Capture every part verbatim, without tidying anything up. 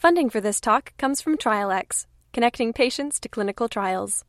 Funding for this talk comes from TrialX, connecting patients to clinical trials.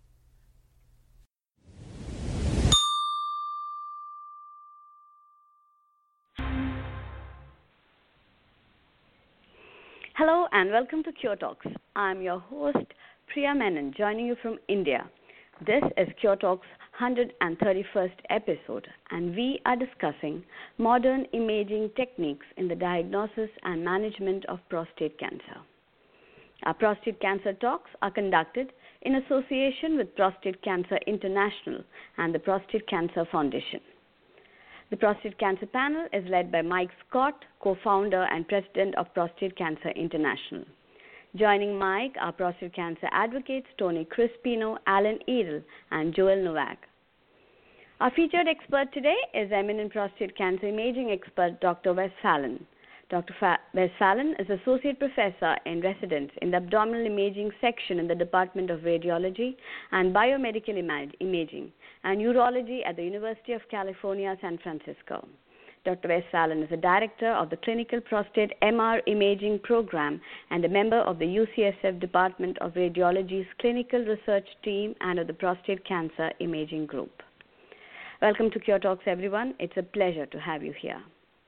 Hello and welcome to Cure Talks. I'm your host, Priya Menon, joining you from India. This is Cure Talks' one hundred thirty-first episode, and we are discussing modern imaging techniques in the diagnosis and management of prostate cancer. Our prostate cancer talks are conducted in association with Prostate Cancer International and the Prostate Cancer Foundation. The Prostate Cancer Panel is led by Mike Scott, co-founder and president of Prostate Cancer International. Joining Mike are prostate cancer advocates Tony Crispino, Alan Edel, and Joel Novak. Our featured expert today is eminent prostate cancer imaging expert Doctor Wes Fallon. Doctor Fa- Wes Fallon is Associate Professor in Residence in the Abdominal Imaging Section in the Department of Radiology and Biomedical Imag- Imaging and Urology at the University of California, San Francisco. Doctor Wes Fallon is a director of the Clinical Prostate M R Imaging Program and a member of the U C S F Department of Radiology's Clinical Research Team and of the Prostate Cancer Imaging Group. Welcome to Cure Talks, everyone. It's a pleasure to have you here.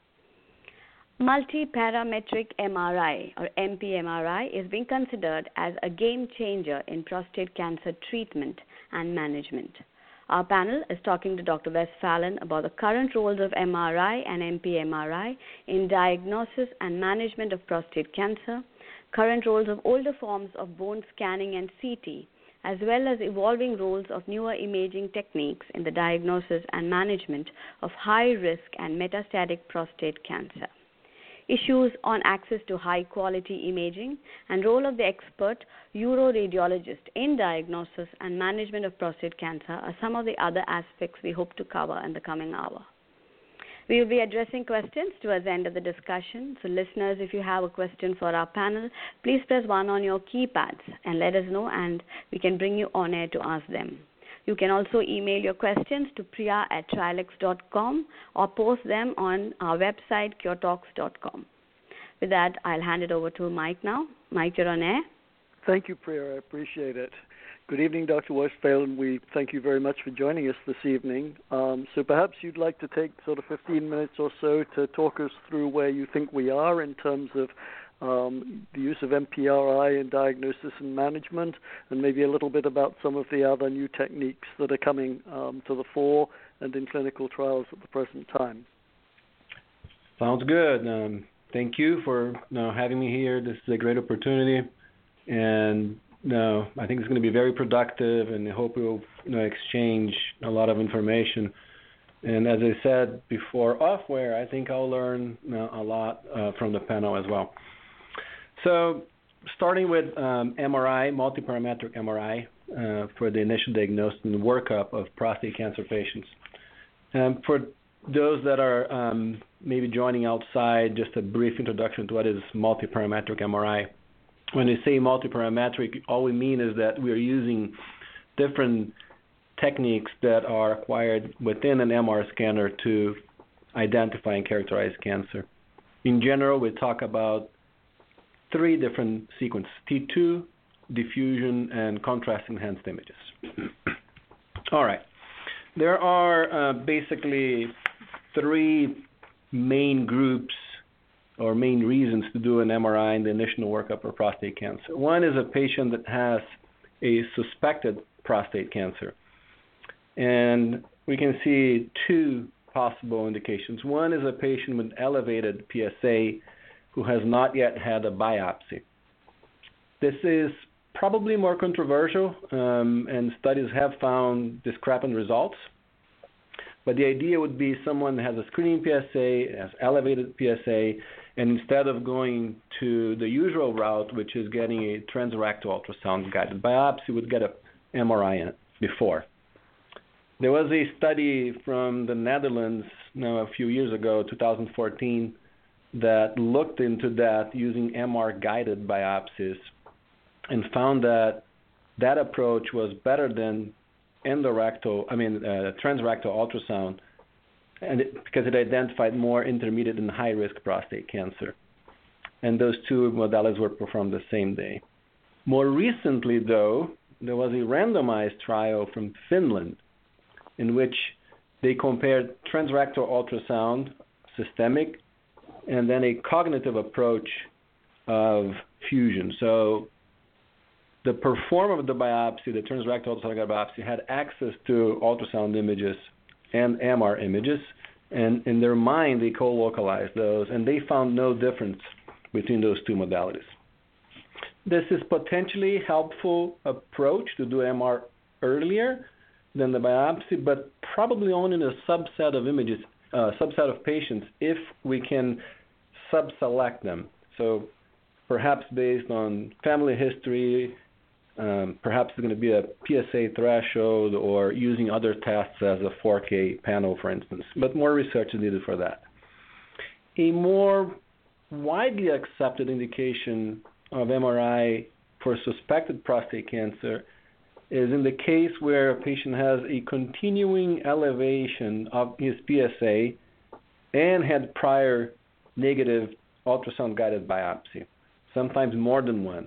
Multiparametric M R I, or M P M R I, is being considered as a game changer in prostate cancer treatment and management. Our panel is talking to Doctor Wes Fallon about the current roles of M R I and M P M R I in diagnosis and management of prostate cancer, current roles of older forms of bone scanning and C T, as well as evolving roles of newer imaging techniques in the diagnosis and management of high-risk and metastatic prostate cancer. Issues on access to high-quality imaging and role of the expert uroradiologist in diagnosis and management of prostate cancer are some of the other aspects we hope to cover in the coming hour. We will be addressing questions towards the end of the discussion. So listeners, if you have a question for our panel, please press one on your keypads and let us know, and we can bring you on air to ask them. You can also email your questions to priya at trialex dot com or post them on our website, cure talks dot com. With that, I'll hand it over to Mike now. Mike, you're on air. Thank you, Priya. I appreciate it. Good evening, Doctor Wes Fallon. We thank you very much for joining us this evening. Um, so perhaps you'd like to take sort of fifteen minutes or so to talk us through where you think we are in terms of um, the use of M P R I in diagnosis and management, and maybe a little bit about some of the other new techniques that are coming um, to the fore and in clinical trials at the present time. Sounds good. Um, thank you for you know, having me here. This is a great opportunity, and No, I think it's going to be very productive, and I hope we'll you know, exchange a lot of information. And as I said before, off-where, I think I'll learn you know, a lot uh, from the panel as well. So starting with um, M R I, multiparametric M R I, uh, for the initial diagnosis and workup of prostate cancer patients. Um, for those that are um, maybe joining outside, just a brief introduction to what is multiparametric M R I. When we say multiparametric, all we mean is that we are using different techniques that are acquired within an M R scanner to identify and characterize cancer. In general, we talk about three different sequences: T two, diffusion, and contrast-enhanced images. All right. There are uh, basically three main groups or main reasons to do an M R I in the initial workup for prostate cancer. One is a patient that has a suspected prostate cancer. And we can see two possible indications. One is a patient with elevated P S A who has not yet had a biopsy. This is probably more controversial, um, and studies have found discrepant results. But the idea would be someone that has a screening P S A, has elevated P S A, and instead of going to the usual route, which is getting a transrectal ultrasound-guided biopsy, would get a M R I in it before. There was a study from the Netherlands now a few years ago, two thousand fourteen, that looked into that using M R-guided biopsies and found that that approach was better than endorectal, I mean, uh, transrectal ultrasound, and it, because it identified more intermediate and high-risk prostate cancer. and those two modalities were performed the same day. More recently, though, there was a randomized trial from Finland in which they compared transrectal ultrasound, systemic, and then a cognitive approach of fusion. So the performer of the biopsy, the transrectal ultrasonic biopsy, had access to ultrasound images and M R images, and in their mind they co-localized those, and they found no difference between those two modalities. This is potentially a helpful approach to do M R earlier than the biopsy, but probably only in a subset of images, uh, subset of patients, if we can sub-select them. So perhaps based on family history, um, perhaps it's going to be a P S A threshold, or using other tests as a four K panel, for instance. But more research is needed for that. A more widely accepted indication of M R I for suspected prostate cancer is in the case where a patient has a continuing elevation of his P S A and had prior negative ultrasound-guided biopsy, sometimes more than once.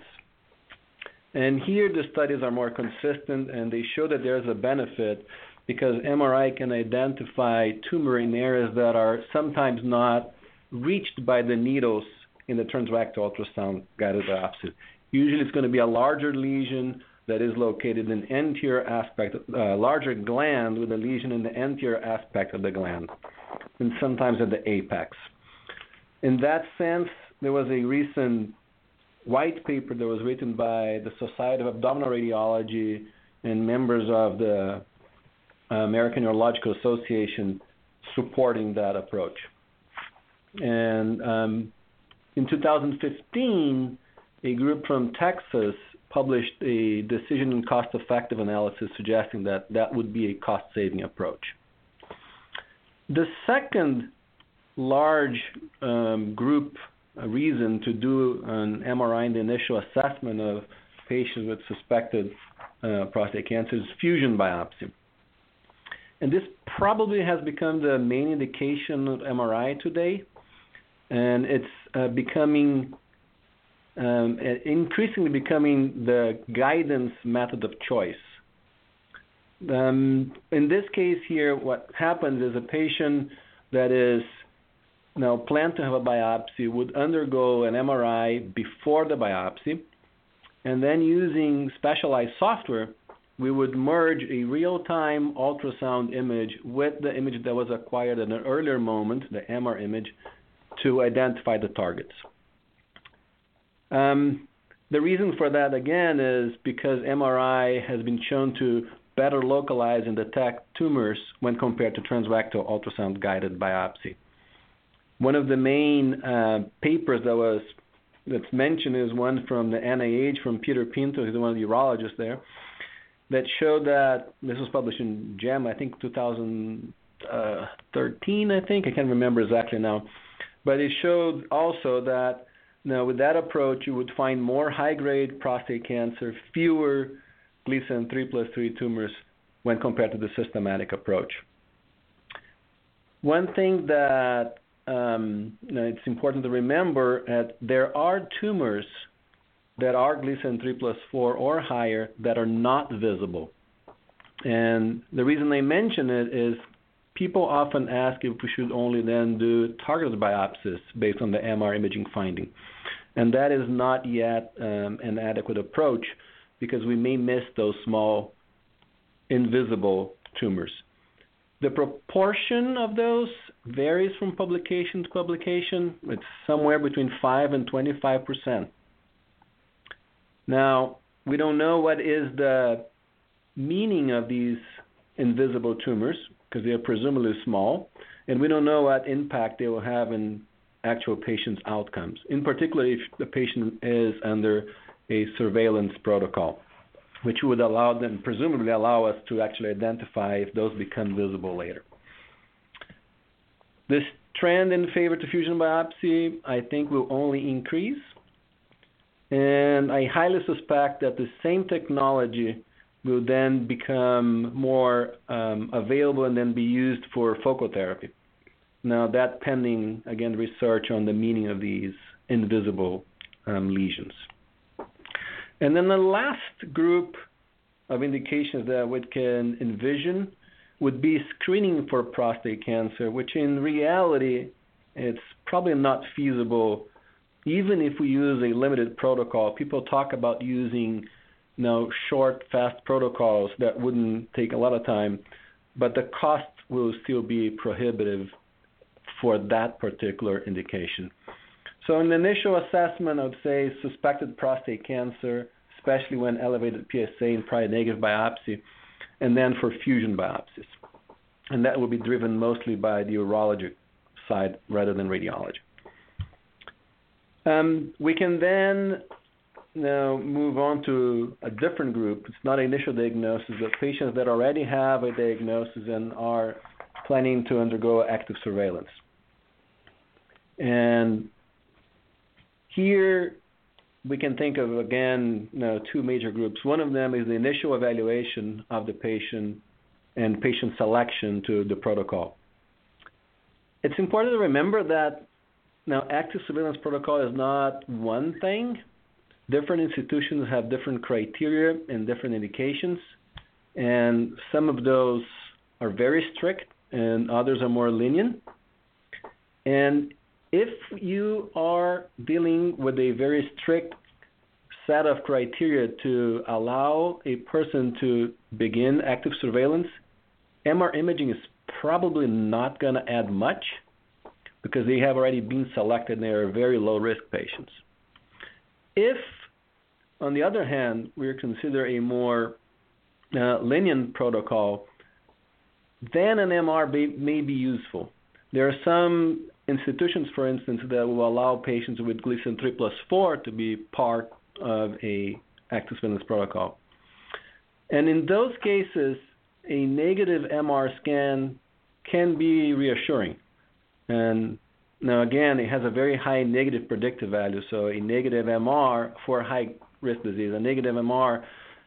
And here the studies are more consistent, and they show that there's a benefit because M R I can identify tumor in areas that are sometimes not reached by the needles in the transrectal ultrasound-guided biopsy. Usually it's going to be a larger lesion that is located in the anterior aspect, a uh, larger gland with a lesion in the anterior aspect of the gland, and sometimes at the apex. In that sense, there was a recent white paper that was written by the Society of Abdominal Radiology and members of the American Urological Association supporting that approach. And um, in two thousand fifteen, a group from Texas published a decision and cost-effective analysis suggesting that that would be a cost-saving approach. The second large um, group uh, reason to do an M R I in the initial assessment of patients with suspected uh, prostate cancer is fusion biopsy. And this probably has become the main indication of M R I today, and it's uh, becoming Um, increasingly becoming the guidance method of choice. Um, in this case here, what happens is a patient that is now planned to have a biopsy would undergo an M R I before the biopsy, and then using specialized software, we would merge a real-time ultrasound image with the image that was acquired at an earlier moment, the M R image, to identify the targets. Um, the reason for that, again, is because M R I has been shown to better localize and detect tumors when compared to transrectal ultrasound-guided biopsy. One of the main uh, papers that was that's mentioned is one from the N I H from Peter Pinto, who's one of the urologists there, that showed that, this was published in JAMA, I think two thousand thirteen, I think, I can't remember exactly now, but it showed also that now, with that approach, you would find more high-grade prostate cancer, fewer Gleason three plus three tumors when compared to the systematic approach. One thing that um, you know, it's important to remember that there are tumors that are Gleason three plus four or higher that are not visible. And the reason they mention it is people often ask if we should only then do targeted biopsies based on the M R imaging finding. And that is not yet um, an adequate approach because we may miss those small, invisible tumors. The proportion of those varies from publication to publication. It's somewhere between five and twenty-five percent. Now, we don't know what is the meaning of these invisible tumors because they are presumably small, and we don't know what impact they will have in actual patient's outcomes, in particular if the patient is under a surveillance protocol, which would allow them, presumably allow us to actually identify if those become visible later. This trend in favor to fusion biopsy, I think, will only increase, and I highly suspect that the same technology will then become more um, available and then be used for focal therapy. Now, that pending, again, research on the meaning of these invisible um, lesions. And then the last group of indications that we can envision would be screening for prostate cancer, which in reality, it's probably not feasible. Even if we use a limited protocol, people talk about using you know, short, fast protocols that wouldn't take a lot of time, but the cost will still be prohibitive for that particular indication. So in the initial assessment, I would say suspected prostate cancer, especially when elevated P S A and prior negative biopsy, and then for fusion biopsies. And that will be driven mostly by the urology side rather than radiology. Um, we can then now move on to a different group. It's not initial diagnosis, but patients that already have a diagnosis and are planning to undergo active surveillance. And here we can think of, again, you know, two major groups. One of them is the initial evaluation of the patient and patient selection to the protocol. It's important to remember that now active surveillance protocol is not one thing. Different institutions have different criteria and different indications, and some of those are very strict and others are more lenient. And if you are dealing with a very strict set of criteria to allow a person to begin active surveillance, M R imaging is probably not going to add much because they have already been selected and they are very low-risk patients. If, on the other hand, we consider a more uh, lenient protocol, then an M R may, may be useful. There are some institutions, for instance, that will allow patients with Gleason three plus four to be part of a active surveillance protocol. And in those cases, a negative M R scan can be reassuring. And now, again, it has a very high negative predictive value. So a negative M R for high-risk disease, a negative M R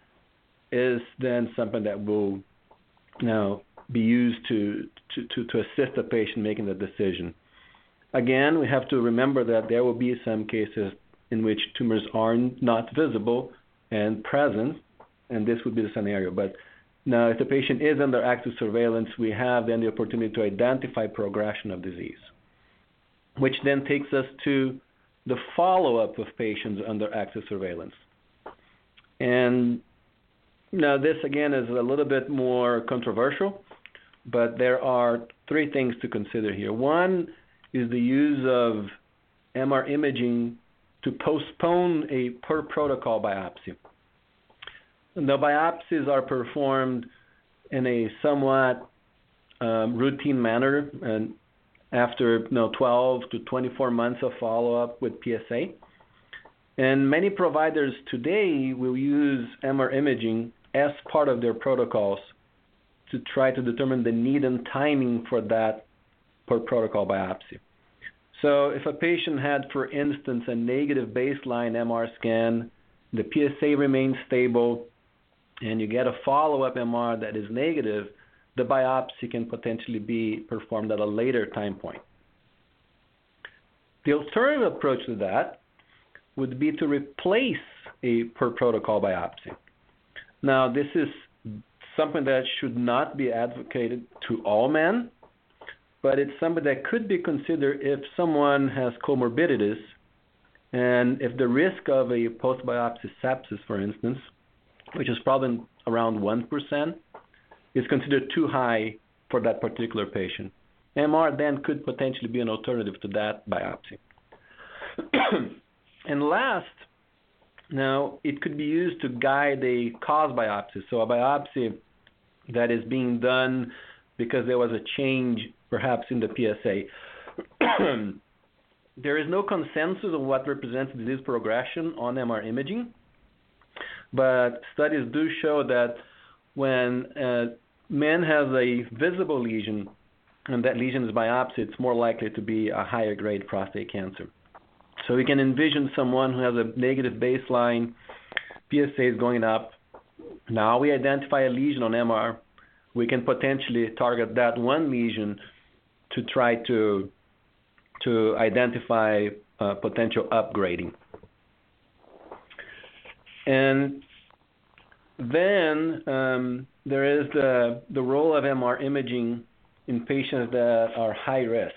is then something that will you know, be used to, to, to, to assist the patient making the decision. Again, we have to remember that there will be some cases in which tumors are not visible and present, and this would be the scenario. But now, if the patient is under active surveillance, we have then the opportunity to identify progression of disease, which then takes us to the follow-up of patients under active surveillance. And now this, again, is a little bit more controversial, but there are three things to consider here. One is the use of M R imaging to postpone a per-protocol biopsy. The biopsies are performed in a somewhat um, routine manner and after you know, twelve to twenty-four months of follow-up with P S A. And many providers today will use M R imaging as part of their protocols to try to determine the need and timing for that per protocol biopsy. So if a patient had, for instance, a negative baseline M R scan, the P S A remains stable, and you get a follow-up M R that is negative, the biopsy can potentially be performed at a later time point. The alternative approach to that would be to replace a per-protocol biopsy. Now, this is something that should not be advocated to all men, but it's something that could be considered if someone has comorbidities and if the risk of a post-biopsy sepsis, for instance, which is probably around one percent, is considered too high for that particular patient. M R then could potentially be an alternative to that biopsy. And last, now, it could be used to guide a cause biopsy, so a biopsy that is being done because there was a change perhaps in the P S A. There is no consensus on what represents disease progression on M R imaging, but studies do show that when a man has a visible lesion and that lesion is biopsied, it's more likely to be a higher grade prostate cancer. So we can envision someone who has a negative baseline, P S A is going up. Now we identify a lesion on M R. We can potentially target that one lesion to try to to identify uh, potential upgrading. And then um, there is the, the role of M R imaging in patients that are high risk.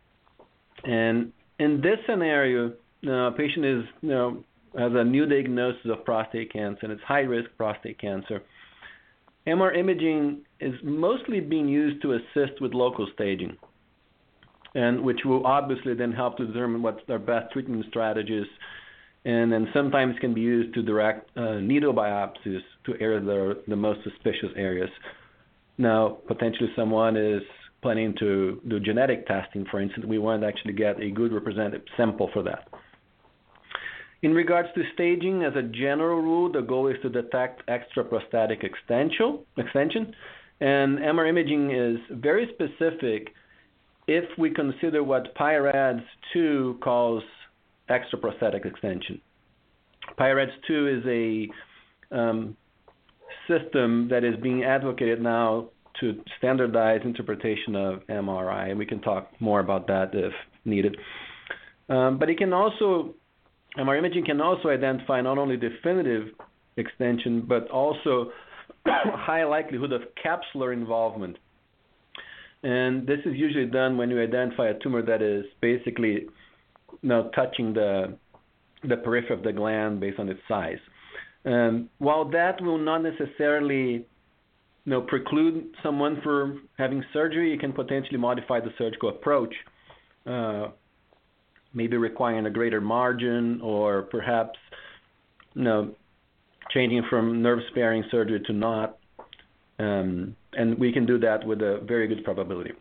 And in this scenario, you know, a patient is, you know, has a new diagnosis of prostate cancer, and it's high-risk prostate cancer. M R imaging is mostly being used to assist with local staging, and which will obviously then help to determine what our best treatment strategies, and then sometimes can be used to direct uh, needle biopsies to areas that are the most suspicious areas. Now, potentially someone is planning to do genetic testing, for instance. We want to actually get a good representative sample for that. In regards to staging, as a general rule, the goal is to detect extraprostatic extension, extension, and M R imaging is very specific if we consider what PI-RADS two calls extraprostatic extension. PI-RADS two is a um, system that is being advocated now to standardize interpretation of M R I, and we can talk more about that if needed. Um, but it can also M R imaging can also identify not only definitive extension, but also high likelihood of capsular involvement. And this is usually done when you identify a tumor that is basically, you know, touching the the periphery of the gland based on its size. Um, while that will not necessarily, you know, preclude someone from having surgery, you can potentially modify the surgical approach. Uh, maybe requiring a greater margin, or perhaps, you know, changing from nerve-sparing surgery to not. Um, and we can do that with a very good probability.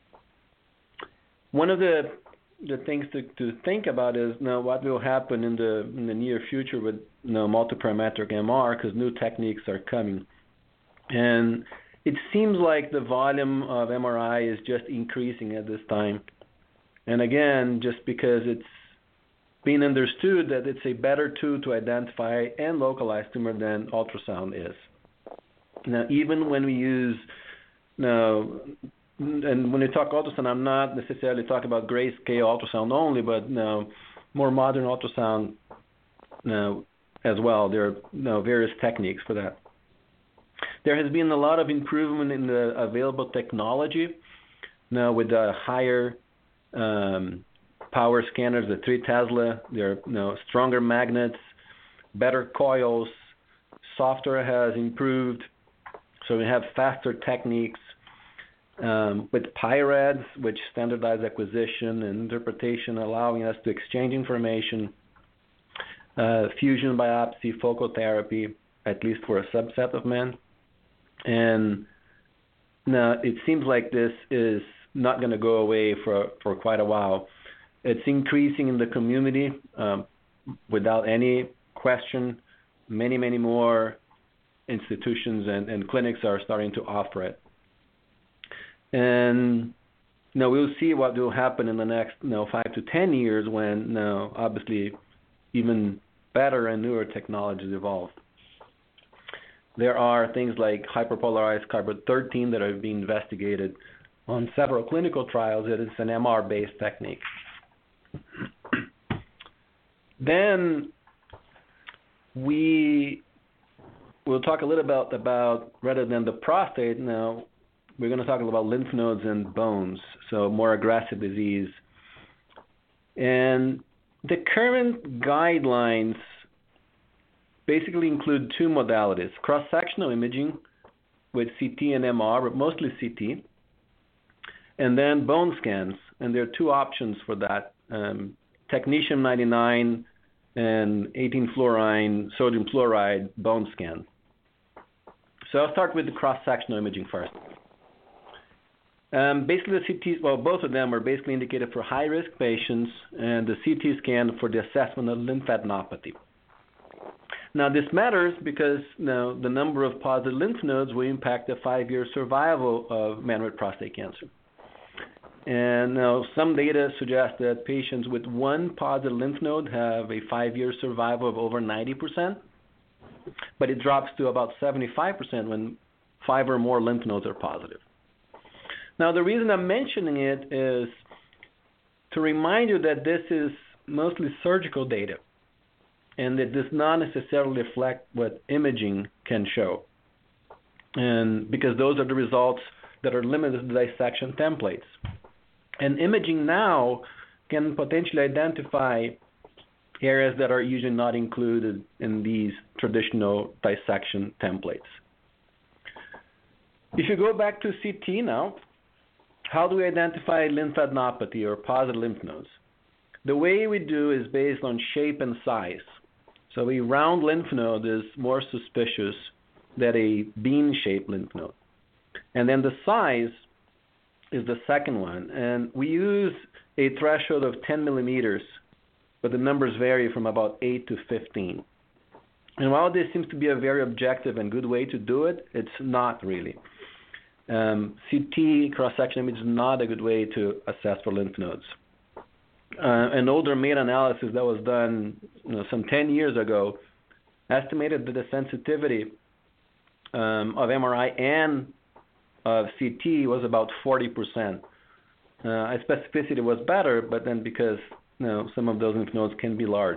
One of the the things to, to think about is, you know, what will happen in the in the near future with, you know, multiparametric M R, because new techniques are coming. And it seems like the volume of M R I is just increasing at this time. And again, just because it's being understood that it's a better tool to identify and localize tumor than ultrasound is. Now, even when we use, you know, and when we talk ultrasound, I'm not necessarily talking about grayscale ultrasound only, but, you know, more modern ultrasound, you know, as well. There are, you know, various techniques for that. There has been a lot of improvement in the available technology, you know, with the higher Um, power scanners, the three Tesla. They're, you know, stronger magnets, better coils. Software has improved, so we have faster techniques. Um, with PI-RADS, which standardized acquisition and interpretation, allowing us to exchange information. Uh, fusion biopsy, focal therapy, at least for a subset of men. And now it seems like this is not going to go away for, for quite a while. It's increasing in the community um, without any question. Many, many more institutions and, and clinics are starting to offer it. And you know, we'll see what will happen in the next, you know, five to ten years when, you know, obviously even better and newer technologies evolve. There are things like hyperpolarized carbon thirteen that are being investigated on several clinical trials. It is an M R-based technique. Then we will talk a little about, about, rather than the prostate now, we're going to talk about lymph nodes and bones, so more aggressive disease. And the current guidelines basically include two modalities: cross-sectional imaging with C T and M R, but mostly C T, and then bone scans. And there are two options for that, um, technetium ninety-nine and eighteen fluorine sodium fluoride bone scan. So I'll start with the cross-sectional imaging first. Um, basically, the C T, well, both of them are basically indicated for high-risk patients, and the C T scan for the assessment of lymphadenopathy. Now, this matters because, you know, the number of positive lymph nodes will impact the five-year survival of men with prostate cancer. And now some data suggest that patients with one positive lymph node have a five-year survival of over ninety percent, but it drops to about seventy-five percent when five or more lymph nodes are positive. Now, the reason I'm mentioning it is to remind you that this is mostly surgical data, and it does not necessarily reflect what imaging can show. And because those are the results that are limited to dissection templates. And imaging now can potentially identify areas that are usually not included in these traditional dissection templates. If you go back to C T now, how do we identify lymphadenopathy or positive lymph nodes? The way we do is based on shape and size. So a round lymph node is more suspicious than a bean-shaped lymph node. And then the size is the second one. And we use a threshold of ten millimeters, but the numbers vary from about eight to fifteen. And while this seems to be a very objective and good way to do it, it's not really. Um, C T cross-section image is not a good way to assess for lymph nodes. Uh, an older meta-analysis that was done you know, some ten years ago estimated that the sensitivity um, of M R I and of C T was about forty percent. Uh, specificity was better, but then because you know, some of those lymph nodes can be large.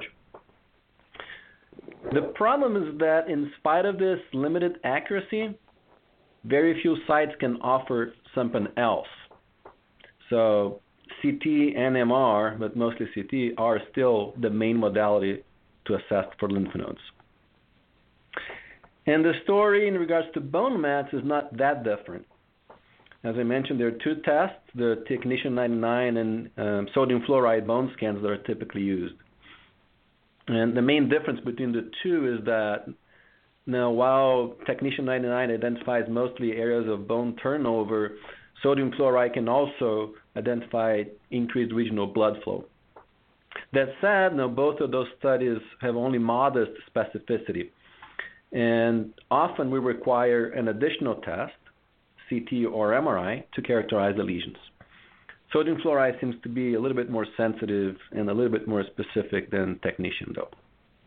The problem is that in spite of this limited accuracy, very few sites can offer something else. So C T and M R, but mostly C T, are still the main modality to assess for lymph nodes. And the story in regards to bone mats is not that different. As I mentioned, there are two tests, the Technetium ninety-nine and um, sodium fluoride bone scans that are typically used. And the main difference between the two is that now while Technetium ninety-nine identifies mostly areas of bone turnover, sodium fluoride can also identify increased regional blood flow. That said, now both of those studies have only modest specificity. And often we require an additional test, C T or M R I, to characterize the lesions. Sodium fluoride seems to be a little bit more sensitive and a little bit more specific than technetium, though.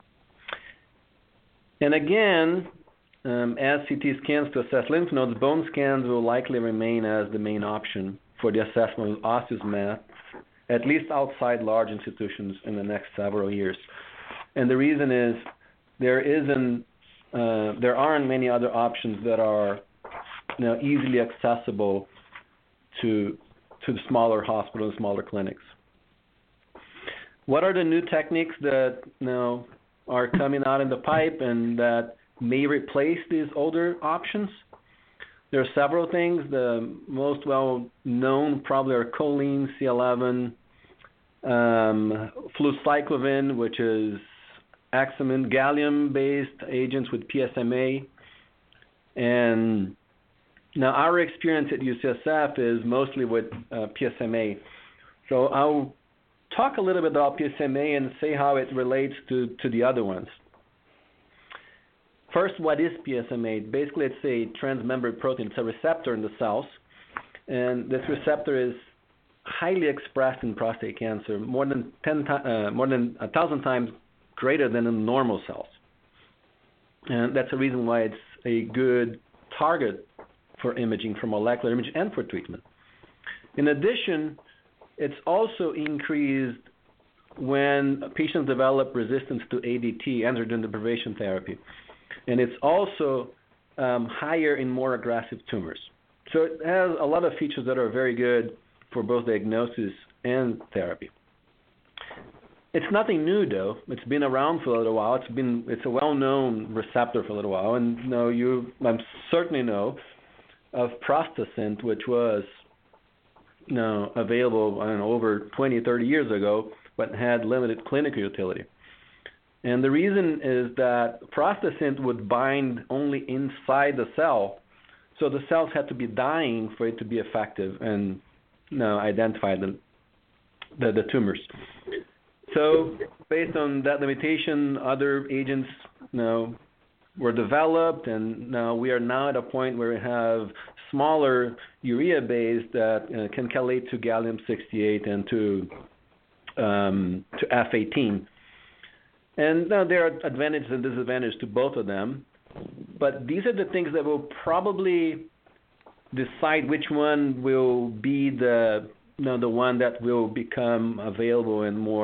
And again, um, as C T scans to assess lymph nodes, bone scans will likely remain as the main option for the assessment of osseous mass, at least outside large institutions in the next several years. And the reason is there isn't, uh, there aren't many other options that are you know, easily accessible to to the smaller hospitals, smaller clinics. What are the new techniques that you know, are coming out in the pipe and that may replace these older options? There are several things. The most well-known probably are choline, C eleven, um, flucyclovin, which is Axamin, gallium-based agents with P S M A. And now our experience at U C S F is mostly with uh, P S M A. So I'll talk a little bit about P S M A and say how it relates to, to the other ones. First, what is P S M A? Basically, it's a transmembrane protein. It's a receptor in the cells, and this receptor is highly expressed in prostate cancer, more than ten, uh, more than a thousand times greater than in normal cells. And that's the reason why it's a good target for imaging, for molecular imaging, and for treatment. In addition, it's also increased when patients develop resistance to A D T, androgen deprivation therapy. And it's also um, higher in more aggressive tumors. So it has a lot of features that are very good for both diagnosis and therapy. It's nothing new, though. It's been around for a little while. It's been it's a well-known receptor for a little while. And you know, you I certainly know of Prostacint, which was you know, available I don't know, over twenty, thirty years ago, but had limited clinical utility. And the reason is that Prostacint would bind only inside the cell, so the cells had to be dying for it to be effective and you know, identify the, the, the tumors. So based on that limitation, other agents you know, were developed, and now we are now at a point where we have smaller urea base that uh, can chelate to gallium sixty-eight and to um, to F eighteen. And now there are advantages and disadvantages to both of them, but these are the things that will probably decide which one will be the you know, the one that will become available and more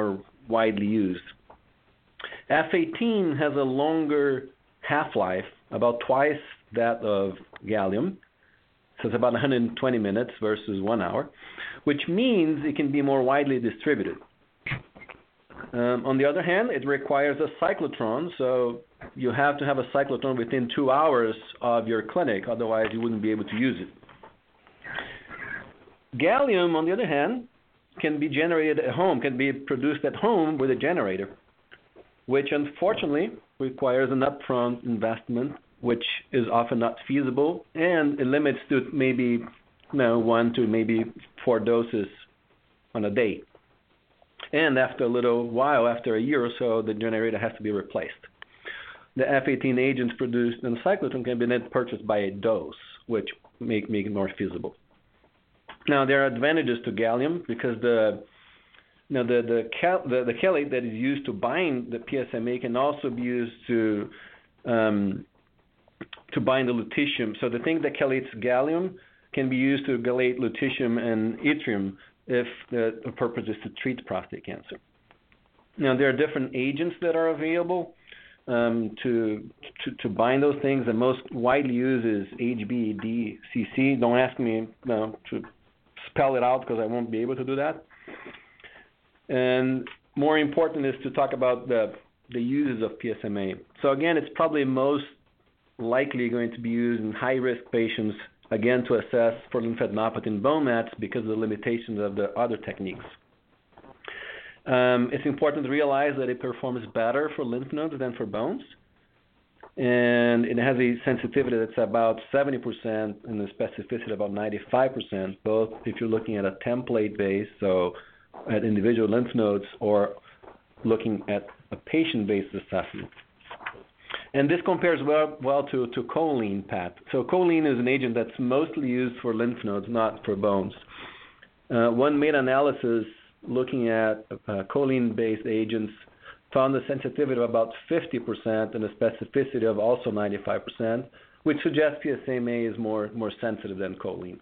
widely used. F eighteen has a longer half-life, about twice that of gallium, so it's about one hundred twenty minutes versus one hour, which means it can be more widely distributed. Um, on the other hand, it requires a cyclotron, so you have to have a cyclotron within two hours of your clinic, otherwise you wouldn't be able to use it. Gallium, on the other hand, can be generated at home, can be produced at home with a generator, which unfortunately requires an upfront investment, which is often not feasible, and it limits to maybe you know, one to maybe four doses on a day. And after a little while, after a year or so, the generator has to be replaced. The F eighteen agents produced in the cyclotron can be then purchased by a dose, which make, make it more feasible. Now, there are advantages to gallium because the you know, the the, cal- the the chelate that is used to bind the P S M A can also be used to um, to bind the lutetium. So the thing that chelates gallium can be used to chelate lutetium and yttrium if the, the purpose is to treat prostate cancer. Now, there are different agents that are available um, to, to to bind those things. The most widely used is H B D C C. Don't ask me no, to spell it out because I won't be able to do that. And more important is to talk about the the uses of P S M A. So again, it's probably most likely going to be used in high-risk patients, again, to assess for lymphadenopathy in bone mets because of the limitations of the other techniques. Um, it's important to realize that it performs better for lymph nodes than for bones, and it has a sensitivity that's about seventy percent and a specificity about ninety-five percent, both if you're looking at a template base, so at individual lymph nodes, or looking at a patient-based assessment. And this compares well, well to, to choline, Pat. So choline is an agent that's mostly used for lymph nodes, not for bones. Uh, one meta-analysis looking at uh, choline-based agents found a sensitivity of about fifty percent and a specificity of also ninety-five percent, which suggests P S M A is more, more sensitive than choline.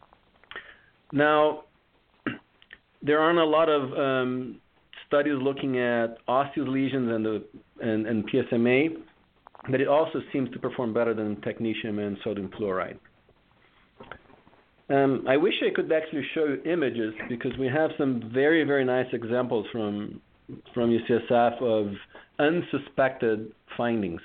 Now, there aren't a lot of um, studies looking at osseous lesions and, the, and, and P S M A, but it also seems to perform better than technetium and sodium fluoride. Um, I wish I could actually show you images because we have some very, very nice examples from from U C S F of unsuspected findings,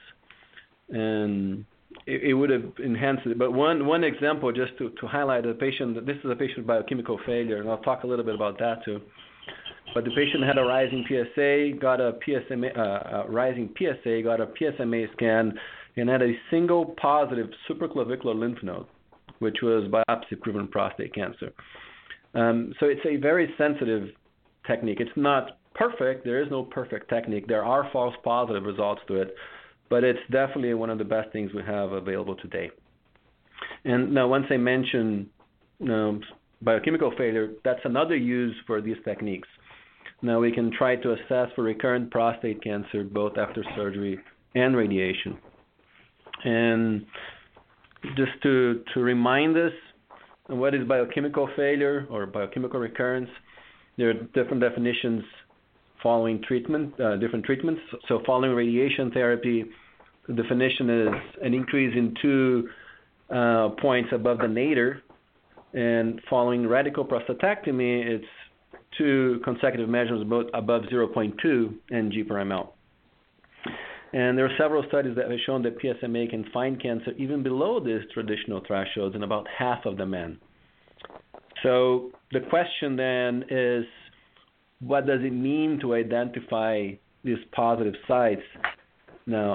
and it, it would have enhanced it. But one one example, just to, to highlight a patient, this is a patient with biochemical failure, and I'll talk a little bit about that too. But the patient had a rising P S A, got a P S M A, uh, a rising P S A, got a P S M A scan, and had a single positive supraclavicular lymph node, which was biopsy-proven prostate cancer. Um, so it's a very sensitive technique. It's not perfect. There is no perfect technique. There are false positive results to it, but it's definitely one of the best things we have available today. And now, once I mention you know, biochemical failure, that's another use for these techniques. Now we can try to assess for recurrent prostate cancer both after surgery and radiation. And just to, to remind us, what is biochemical failure or biochemical recurrence? There are different definitions following treatment, uh, different treatments. So following radiation therapy, the definition is an increase in two uh, points above the nadir. And following radical prostatectomy, it's two consecutive measures above zero point two N G per M L. And there are several studies that have shown that P S M A can find cancer even below these traditional thresholds in about half of the men. So the question then is, what does it mean to identify these positive sites? Now,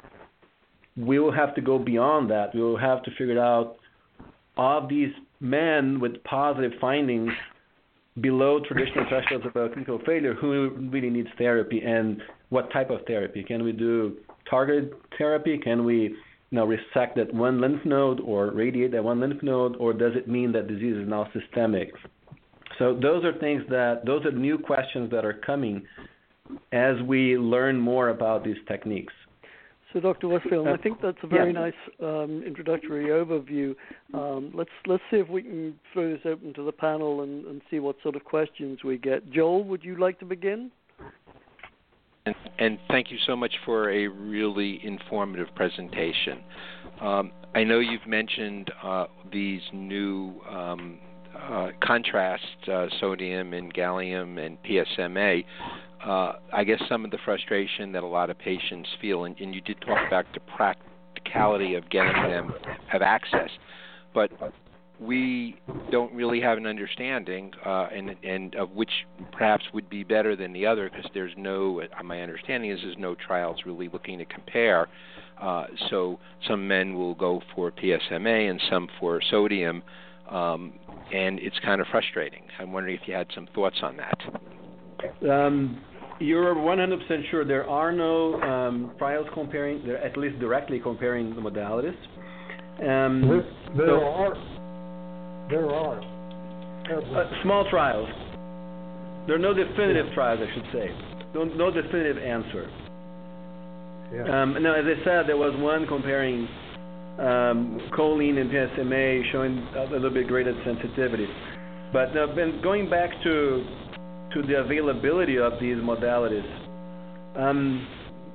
we will have to go beyond that. We will have to figure out, of these men with positive findings below traditional thresholds of biochemical failure, who really needs therapy and what type of therapy? Can we do targeted therapy? Can we you know, resect that one lymph node or radiate that one lymph node, or does it mean that disease is now systemic? So those are things that, those are new questions that are coming as we learn more about these techniques. So, Doctor Westphal, I think that's a very yeah. nice um, introductory overview. Um, let's let's see if we can throw this open to the panel and, and see what sort of questions we get. Joel, would you like to begin? And, and thank you so much for a really informative presentation. Um, I know you've mentioned uh, these new um, uh, contrasts, uh, sodium and gallium and P S M A. Uh, I guess some of the frustration that a lot of patients feel, and, and you did talk about the practicality of getting them have access, but we don't really have an understanding, uh, and, and of which perhaps would be better than the other, because there's no, my understanding is there's no trials really looking to compare. Uh, so some men will go for P S M A and some for sodium, um, and it's kind of frustrating. I'm wondering if you had some thoughts on that. Um, you're one hundred percent sure there are no um, trials comparing, at least directly comparing the modalities. Um, there there so, are. There are. Uh, small trials. There are no definitive yeah. trials, I should say. No, no definitive answer. Yeah. Um, now, as I said, there was one comparing um, choline and P S M A showing a little bit greater sensitivity. But uh, been going back to to the availability of these modalities, um,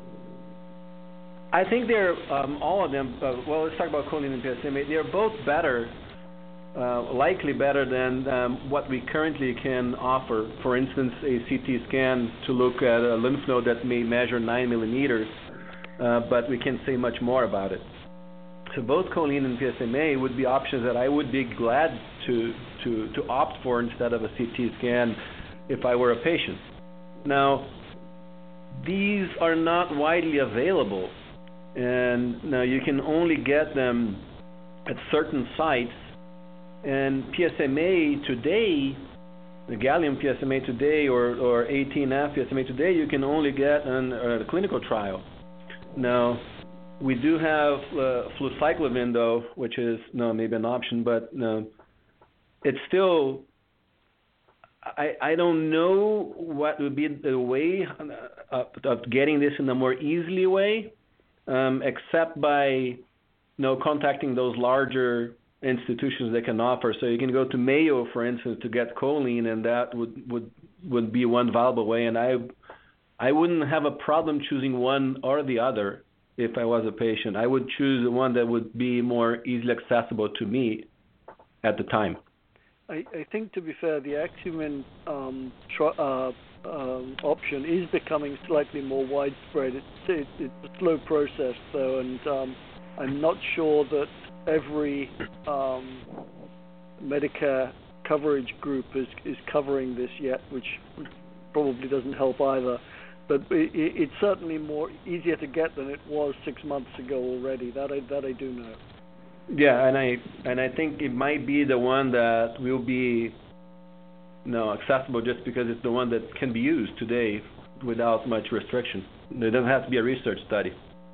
I think they're um, all of them. Uh, well, let's talk about choline and P S M A. They're both better. Uh, likely better than um, what we currently can offer. For instance, a C T scan to look at a lymph node that may measure nine millimeters, uh, but we can't say much more about it. So both choline and P S M A would be options that I would be glad to, to, to opt for instead of a C T scan if I were a patient. Now, these are not widely available, and now you can only get them at certain sites. And P S M A today, the gallium P S M A today, or, or eighteen F P S M A today, you can only get in a clinical trial. Now, we do have uh, flucyclovin, though, which is no maybe an option, but no, it's still. I I don't know what would be the way of, of getting this in a more easily way, um, except by you know contacting those larger institutions that can offer. So you can go to Mayo, for instance, to get choline, and that would, would, would be one viable way. And I I wouldn't have a problem choosing one or the other if I was a patient. I would choose the one that would be more easily accessible to me at the time. I, I think, to be fair, the Axumin um, tr- uh, um, option is becoming slightly more widespread. It's, it, it's a slow process, though, and um, I'm not sure that every um, Medicare coverage group is, is covering this yet, which probably doesn't help either. But it, it's certainly more easier to get than it was six months ago already. That I that I do know. Yeah, and I and I think it might be the one that will be you know, accessible just because it's the one that can be used today without much restriction. There doesn't have to be a research study.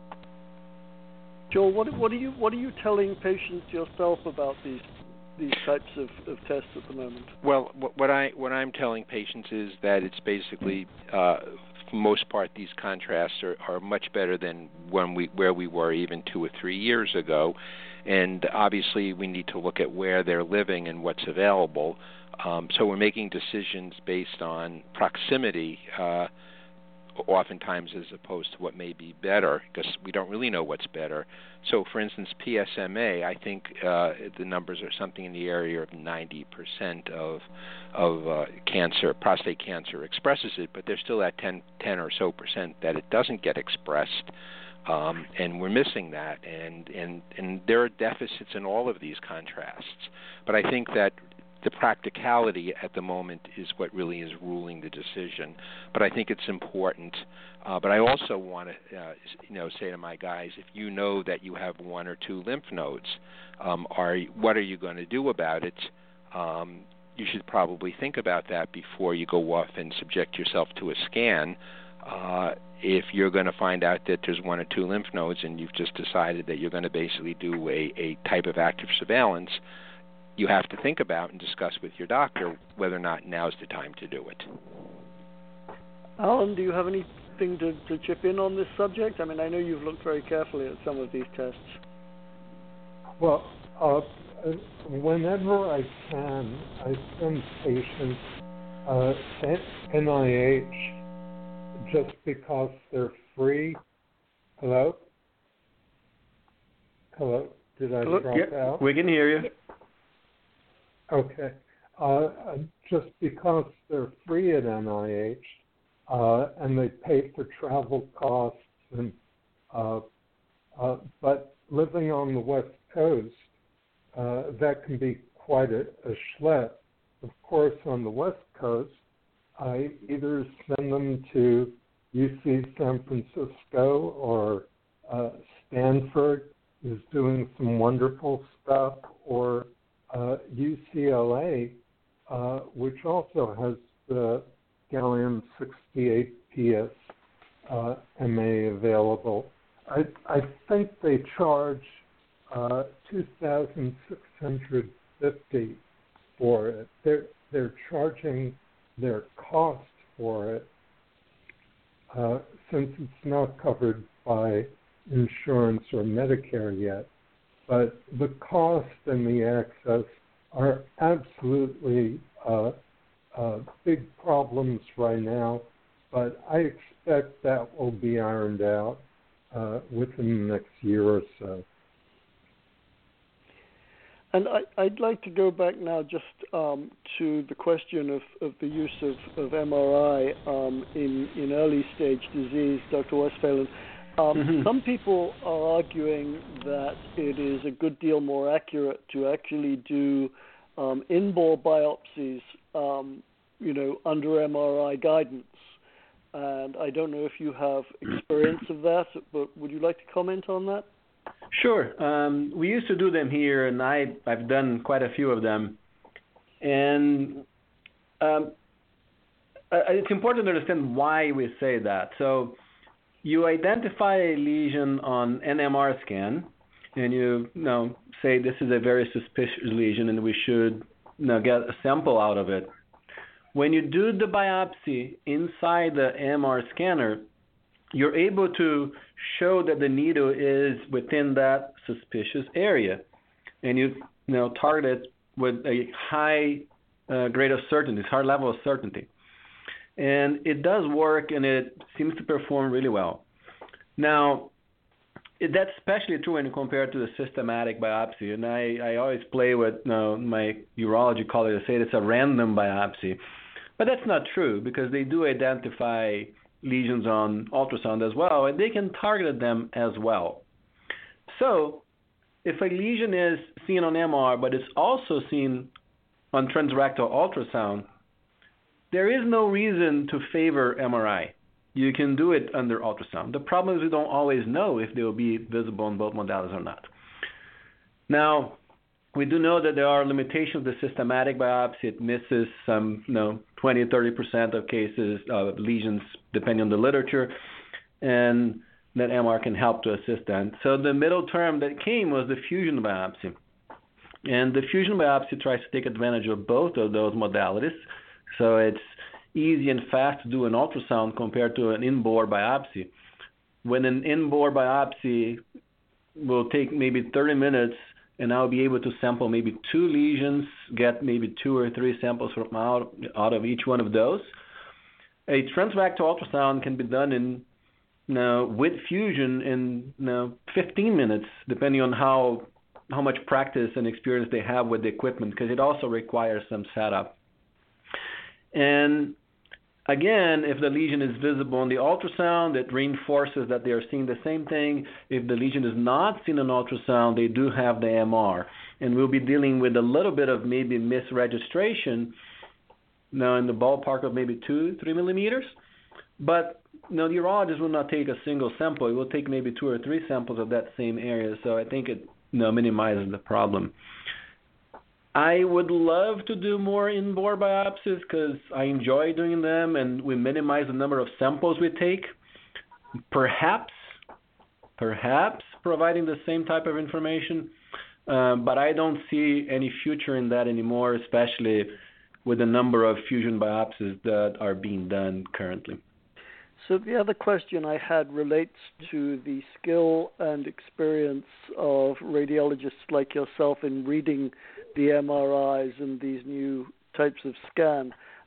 Joel, what what are you what are you telling patients yourself about these these types of, of tests at the moment? Well, what I what I'm telling patients is that it's basically, uh, for the most part, these contrasts are, are much better than when we where we were even two or three years ago, and obviously we need to look at where they're living and what's available. Um, so we're making decisions based on proximity. Uh, oftentimes as opposed to what may be better, because we don't really know what's better. So, for instance, P S M A, I think uh, the numbers are something in the area of ninety percent of of uh, cancer, prostate cancer expresses it, but there's still that ten, ten or so percent that it doesn't get expressed, um, and we're missing that. And, and, and there are deficits in all of these contrasts. But I think that the practicality at the moment is what really is ruling the decision. But I think it's important. Uh, but I also want to, uh, you know, say to my guys, if you know that you have one or two lymph nodes, um, are what are you going to do about it? Um, you should probably think about that before you go off and subject yourself to a scan. Uh, if you're going to find out that there's one or two lymph nodes and you've just decided that you're going to basically do a, a type of active surveillance, you have to think about and discuss with your doctor whether or not now's the time to do it. Alan, do you have anything to, to chip in on this subject? I mean, I know you've looked very carefully at some of these tests. Well, uh, whenever I can, I send patients uh, at N I H just because they're free. Hello? Hello? Did I Hello? drop Yep, out? we can hear you. Okay. Uh, just because they're free at N I H uh, and they pay for travel costs, and uh, uh, but living on the West Coast, uh, that can be quite a, a schlep. Of course, on the West Coast, I either send them to U C San Francisco, or uh, Stanford is doing some wonderful stuff, or uh, U C L A, uh, which also has the gallium sixty-eight P S uh, M A available. I, I think they charge uh, two thousand six hundred fifty dollars for it. They're, they're charging their cost for it uh, since it's not covered by insurance or Medicare yet. But the cost and the access are absolutely uh, uh, big problems right now, but I expect that will be ironed out uh, within the next year or so. And I, I'd like to go back now just um, to the question of, of the use of, of M R I um, in, in early stage disease, Doctor Westphalen. Um, mm-hmm. Some people are arguing that it is a good deal more accurate to actually do um, in-bore biopsies, um, you know, under M R I guidance. And I don't know if you have experience of that, but would you like to comment on that? Sure. Um, we used to do them here, and I, I've done quite a few of them. And um, it's important to understand why we say that. So you identify a lesion on an M R scan, and you, you know, say this is a very suspicious lesion, and we should you know, get a sample out of it. When you do the biopsy inside the M R scanner, you're able to show that the needle is within that suspicious area, and you, you know, target it with a high uh, grade of certainty, high level of certainty. And it does work, and it seems to perform really well. Now, it, that's especially true when you compare it to the systematic biopsy. And I, I always play with you know, my urology colleagues to say it's a random biopsy. But that's not true, because they do identify lesions on ultrasound as well, and they can target them as well. So if a lesion is seen on M R, but it's also seen on transrectal ultrasound, there is no reason to favor M R I. You can do it under ultrasound. The problem is we don't always know if they will be visible in both modalities or not. Now, we do know that there are limitations of the systematic biopsy. It misses some, you know, twenty, thirty percent of cases of lesions, depending on the literature, and that M R can help to assist that. So the middle term that came was the fusion biopsy. And the fusion biopsy tries to take advantage of both of those modalities. So it's easy and fast to do an ultrasound compared to an in-bore biopsy. When an in-bore biopsy will take maybe thirty minutes, and I'll be able to sample maybe two lesions, get maybe two or three samples from out, out of each one of those. A transrectal ultrasound can be done in, you know, with fusion in you know, fifteen minutes, depending on how how much practice and experience they have with the equipment, because it also requires some setup. And again, if the lesion is visible on the ultrasound, it reinforces that they are seeing the same thing. If the lesion is not seen on ultrasound, they do have the M R. And we'll be dealing with a little bit of maybe misregistration, now in the ballpark of maybe two, three millimeters. But you know, the urologist will not take a single sample. It will take maybe two or three samples of that same area. So I think it you know, minimizes the problem. I would love to do more in-bore biopsies because I enjoy doing them, and we minimize the number of samples we take. Perhaps, perhaps providing the same type of information, uh, but I don't see any future in that anymore, especially with the number of fusion biopsies that are being done currently. So the other question I had relates to the skill and experience of radiologists like yourself in reading the M R Is and these new types of scan.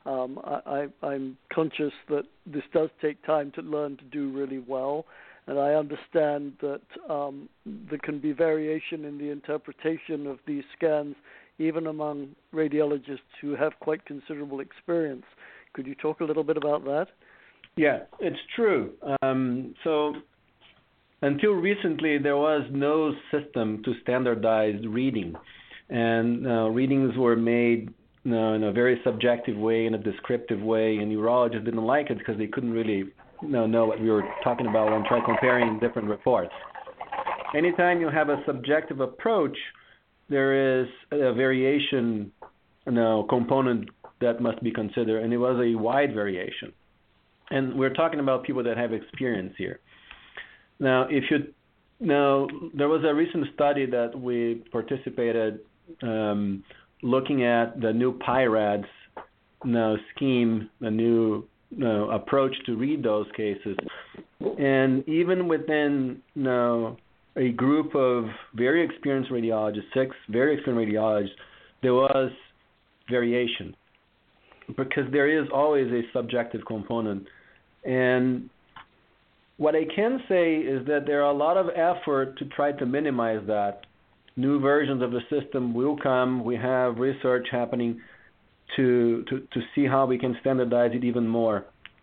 Um, I, I, I'm conscious that this does take time to learn to do really well, and I understand that um, there can be variation in the interpretation of these scans, even among radiologists who have quite considerable experience. Could you talk a little bit about that? Yeah, it's true. Um, so until recently, there was no system to standardize reading, and uh, readings were made you know, in a very subjective way, in a descriptive way, and urologists didn't like it because they couldn't really you know, know what we were talking about when trying comparing different reports. Anytime you have a subjective approach, there is a variation you know, component that must be considered, and it was a wide variation. And we're talking about people that have experience here. Now, if you now, there was a recent study that we participated um, looking at the new P I RADS you know, scheme, the new you know, approach to read those cases. And even within you know, a group of very experienced radiologists, six very experienced radiologists, there was variation because there is always a subjective component. And what I can say is that there are a lot of effort to try to minimize that. New versions of the system will come. We have research happening to to, to see how we can standardize it even more.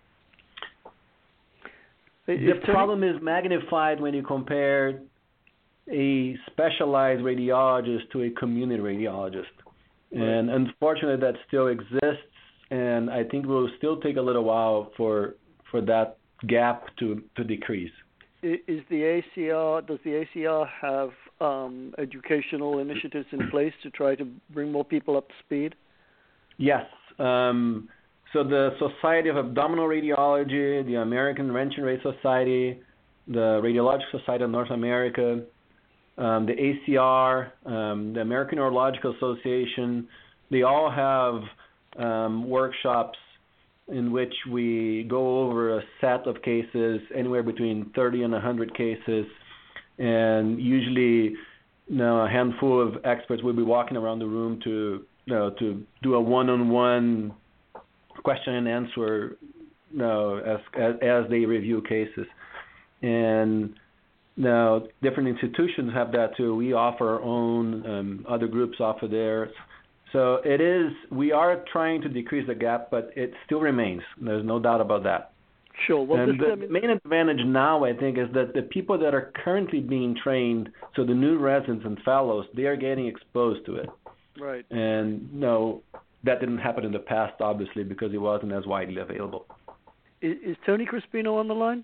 The problem is magnified when you compare a specialized radiologist to a community radiologist. And unfortunately, that still exists, and I think it will still take a little while for for that gap to, to decrease. Is the A C R, does the A C R have um, educational initiatives in place to try to bring more people up to speed? Yes. Um, so the Society of Abdominal Radiology, the American Roentgen Ray Society, the Radiological Society of North America, um, the A C R, um, the American Urological Association, they all have um, workshops in which we go over a set of cases, anywhere between thirty and one hundred cases, and usually you know, a handful of experts will be walking around the room to you know, to do a one-on-one question and answer you know, as, as as they review cases. And now different institutions have that too. We offer our own, um, other groups offer theirs. So it is, we are trying to decrease the gap, but it still remains. There's no doubt about that. Sure. Well, and this, the I mean, main advantage now, I think, is that the people that are currently being trained, so the new residents and fellows, they are getting exposed to it. Right. And no, that didn't happen in the past, obviously, because it wasn't as widely available. Is, is Tony Crispino on the line?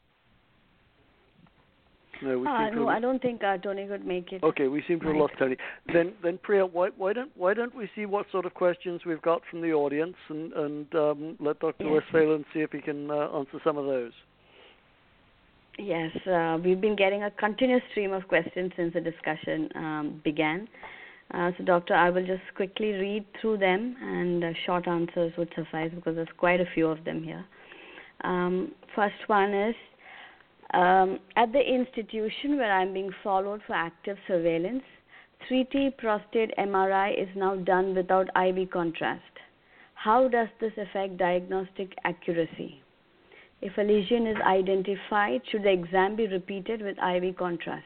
No, we uh, seem to no have... I don't think uh, Tony could make it. Okay, we seem to have lost Tony. Then, then Priya, why, why don't why don't we see what sort of questions we've got from the audience, and and um, let Doctor Yes. Westphalen see if he can uh, answer some of those. Yes, uh, we've been getting a continuous stream of questions since the discussion um, began. Uh, so, Doctor, I will just quickly read through them, and uh, short answers would suffice because there's quite a few of them here. Um, first one is, um, at the institution where I'm being followed for active surveillance, three T prostate M R I is now done without I V contrast. How does this affect diagnostic accuracy? If a lesion is identified, should the exam be repeated with I V contrast?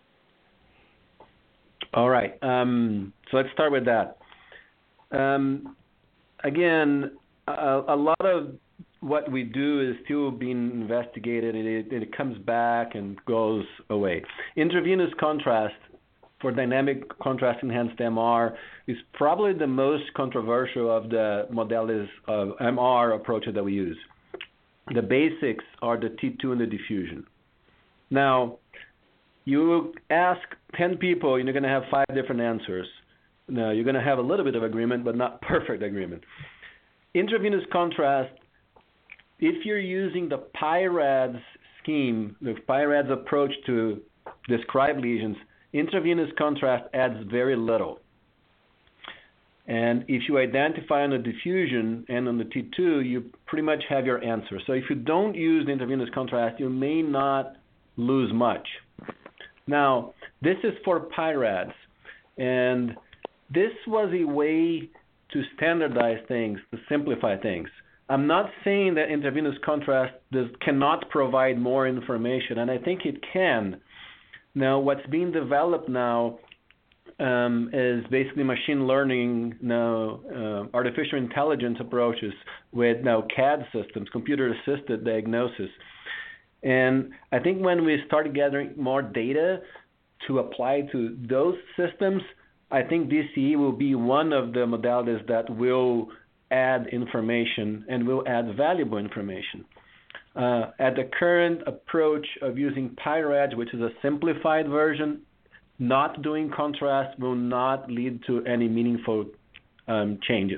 All right. Um, so let's start with that. Um, again, a, a lot of what we do is still being investigated, and it, and it comes back and goes away. Intravenous contrast for dynamic contrast enhanced M R is probably the most controversial of the modalities of M R approaches that we use. The basics are the T two and the diffusion. Now, you ask ten people, and you're going to have five different answers. Now, you're going to have a little bit of agreement, but not perfect agreement. Intravenous contrast, if you're using the P I RADS scheme, the P I RADS approach to describe lesions, intravenous contrast adds very little. And if you identify on the diffusion and on the T two, you pretty much have your answer. So if you don't use the intravenous contrast, you may not lose much. Now, this is for P I RADS, and this was a way to standardize things, to simplify things. I'm not saying that intravenous contrast does, cannot provide more information, and I think it can. Now, what's being developed now um, is basically machine learning, now uh, artificial intelligence approaches with now C A D systems, computer-assisted diagnosis. And I think when we start gathering more data to apply to those systems, I think D C E will be one of the modalities that will add information and will add valuable information. Uh, at the current approach of using PI-RADS, which is a simplified version, not doing contrast will not lead to any meaningful um, changes.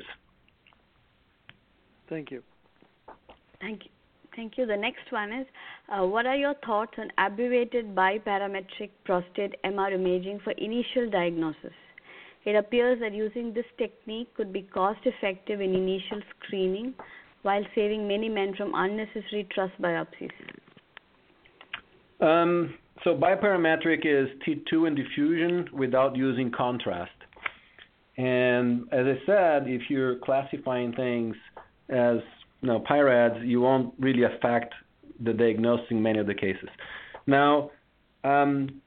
Thank you. Thank you. Thank you. The next one is, uh, what are your thoughts on abbreviated biparametric prostate M R imaging for initial diagnosis? It appears that using this technique could be cost-effective in initial screening while saving many men from unnecessary truss biopsies. Um, so biparametric is T two in diffusion without using contrast. And as I said, if you're classifying things as you know, PI-RADS, you won't really affect the diagnosis in many of the cases. Now, um,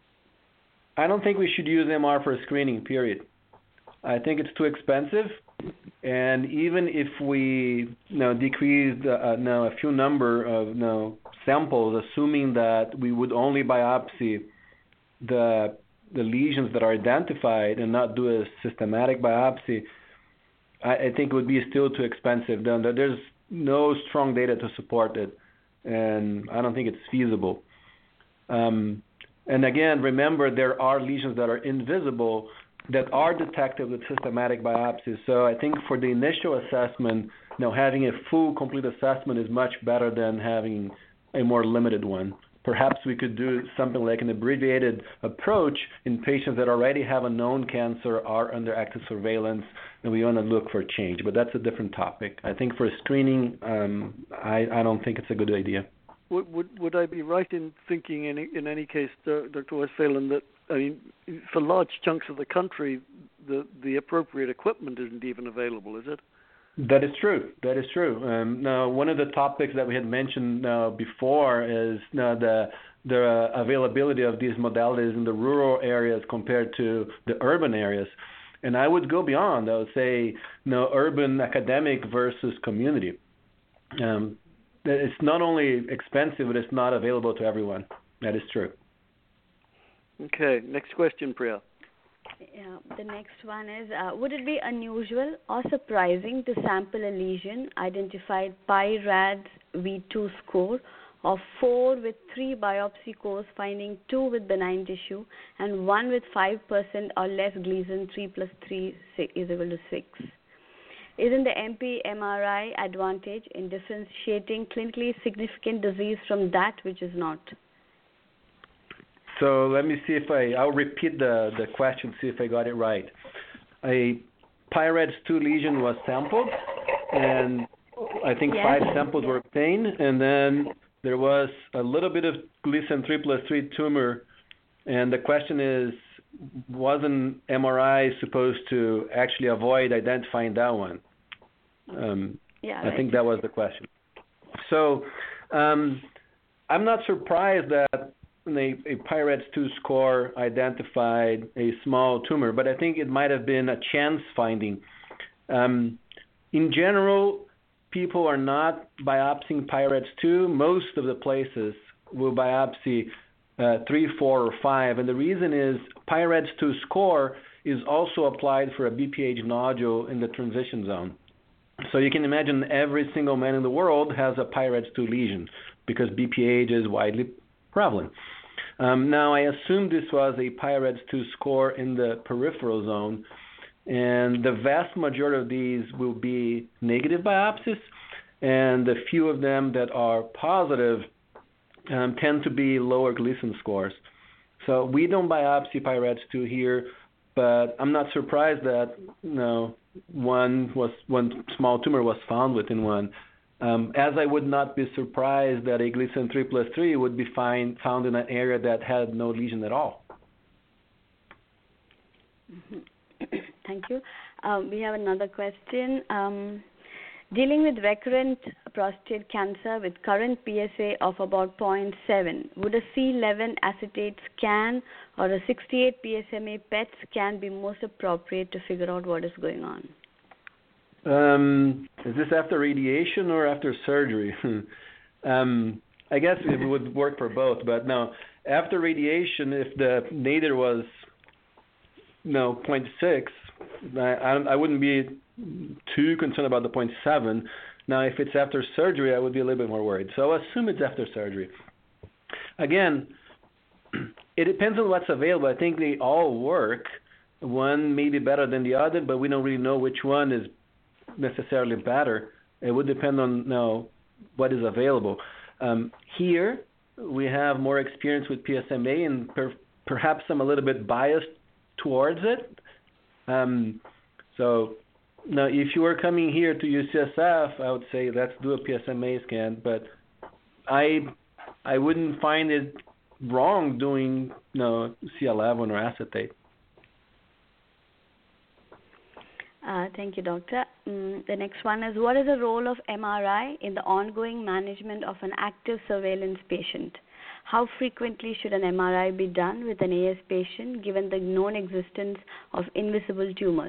I don't think we should use M R for screening, period. I think it's too expensive. And even if we you know, decrease the, uh, you know, a few number of you know, samples, assuming that we would only biopsy the, the lesions that are identified and not do a systematic biopsy, I, I think it would be still too expensive. There's no strong data to support it, and I don't think it's feasible. Um, And again, remember, there are lesions that are invisible that are detected with systematic biopsies. So I think for the initial assessment, you know, having a full, complete assessment is much better than having a more limited one. Perhaps we could do something like an abbreviated approach in patients that already have a known cancer, are under active surveillance, and we want to look for change. But that's a different topic. I think for screening, um, I, I don't think it's a good idea. Would, would would I be right in thinking, in in any case, Doctor Westphalen, that I mean, for large chunks of the country, the the appropriate equipment isn't even available, is it? That is true. That is true. Um, now, one of the topics that we had mentioned uh, before is uh, the the uh, availability of these modalities in the rural areas compared to the urban areas. And I would go beyond. I would say, you know, urban academic versus community. Um, It's not only expensive, but it's not available to everyone. That is true. Okay. Next question, Priya. Yeah, the next one is, uh, would it be unusual or surprising to sample a lesion identified PI-RADS V two score of four with three biopsy cores, finding two with benign tissue and one with five percent or less Gleason three plus three is equal to six? Isn't the M P M R I advantage in differentiating clinically significant disease from that which is not? So let me see if I, I'll repeat the, the question, see if I got it right. A PI-RADS two lesion was sampled, and I think yes. five samples were obtained, and then there was a little bit of Gleason three plus three tumor, and the question is, wasn't M R I supposed to actually avoid identifying that one? Um, yeah, I right. think that was the question. So um, I'm not surprised that a, a PI-RADS two score identified a small tumor, but I think it might have been a chance finding. Um, in general, people are not biopsying PI-RADS two. Most of the places will biopsy Uh, three, four, or five, and the reason is PI-RADS two score is also applied for a B P H nodule in the transition zone. So you can imagine every single man in the world has a PI-RADS two lesion because B P H is widely prevalent. Um, now, I assume this was a PI-RADS two score in the peripheral zone, and the vast majority of these will be negative biopsies, and the few of them that are positive Um, tend to be lower Gleason scores. So we don't biopsy PI-RADS two here, but I'm not surprised that you know, one was one small tumor was found within one. Um, as I would not be surprised that a Gleason three plus three would be find, found in an area that had no lesion at all. Mm-hmm. Thank you. Um, we have another question. Um, dealing with recurrent prostate cancer with current P S A of about zero point seven, would a C eleven acetate scan or a sixty-eight P S M A P E T scan be most appropriate to figure out what is going on? Um, is this after radiation or after surgery? um, I guess it would work for both, but no. After radiation, if the nadir was no zero point six, I, I wouldn't be too concerned about the zero point seven. Now, if it's after surgery, I would be a little bit more worried. So I'll assume it's after surgery. Again, it depends on what's available. I think they all work. One may be better than the other, but we don't really know which one is necessarily better. It would depend on you know, what is available. Um, here, we have more experience with P S M A, and per, perhaps I'm a little bit biased towards it. Um, so, now, if you were coming here to U C S F, I would say let's do a P S M A scan, but I I wouldn't find it wrong doing you know, C eleven or acetate. Uh, thank you, Doctor. Um, the next one is, what is the role of M R I in the ongoing management of an active surveillance patient? How frequently should an M R I be done with an A S patient given the known existence of invisible tumors?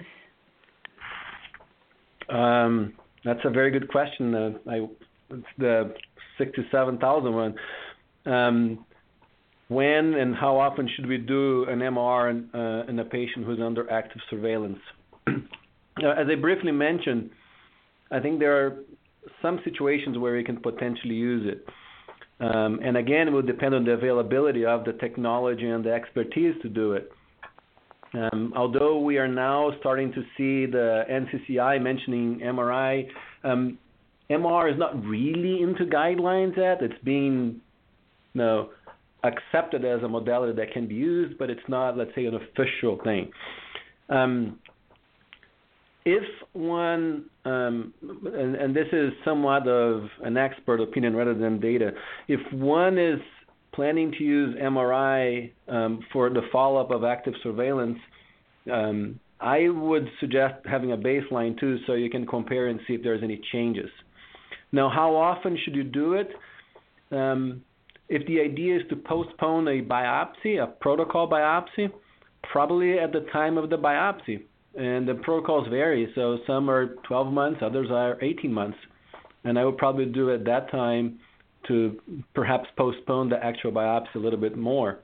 Um, that's a very good question. Uh, I, it's the sixty-seven thousand one. Um, when and how often should we do an M R in, uh, in a patient who's under active surveillance? Uh, as I briefly mentioned, I think there are some situations where we can potentially use it. Um, and again, it will depend on the availability of the technology and the expertise to do it. Um, although we are now starting to see the N C C I mentioning M R I, um, M R is not really into guidelines yet. It's being you know, accepted as a modality that can be used, but it's not, let's say, an official thing. Um, If one, um, and, and this is somewhat of an expert opinion rather than data, if one is planning to use M R I um, for the follow-up of active surveillance, um, I would suggest having a baseline too so you can compare and see if there's any changes. Now, how often should you do it? Um, if the idea is to postpone a biopsy, a protocol biopsy, probably at the time of the biopsy. And the protocols vary, so some are twelve months, others are eighteen months. And I would probably do it at that time to perhaps postpone the actual biopsy a little bit more.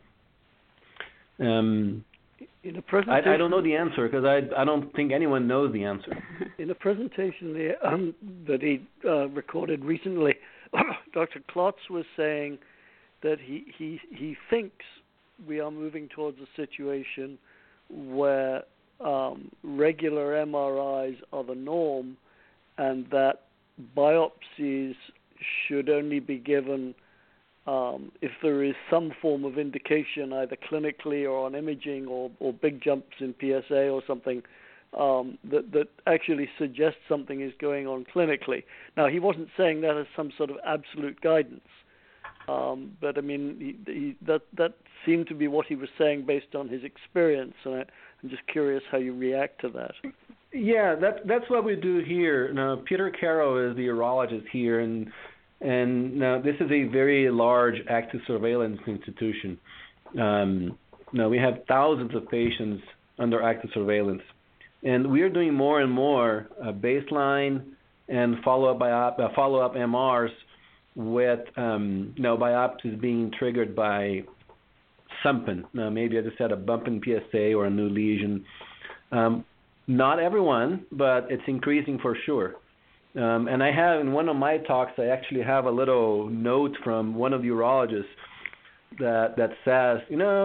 Um, in a presentation, I, I don't know the answer because I, I don't think anyone knows the answer. In a presentation there, um, that he uh, recorded recently, Doctor Klotz was saying that he, he, he thinks we are moving towards a situation where Um, regular M R Is are the norm, and that biopsies should only be given um, if there is some form of indication, either clinically or on imaging or, or big jumps in P S A or something, um, that, that actually suggests something is going on clinically. Now, he wasn't saying that as some sort of absolute guidance, um, but I mean, he, he, that, that seemed to be what he was saying based on his experience, and I, I'm just curious how you react to that. Yeah, that, that's what we do here. Now, Peter Carroll is the urologist here, and and now this is a very large active surveillance institution. Um, now, we have thousands of patients under active surveillance, and we are doing more and more uh, baseline and follow-up biop- uh, follow-up M Rs with um, you know, biopsies being triggered by something. Now, maybe I just had a bump in P S A or a new lesion. Um, not everyone, but it's increasing for sure. Um, and I have, in one of my talks, I actually have a little note from one of the urologists that, that says, you know,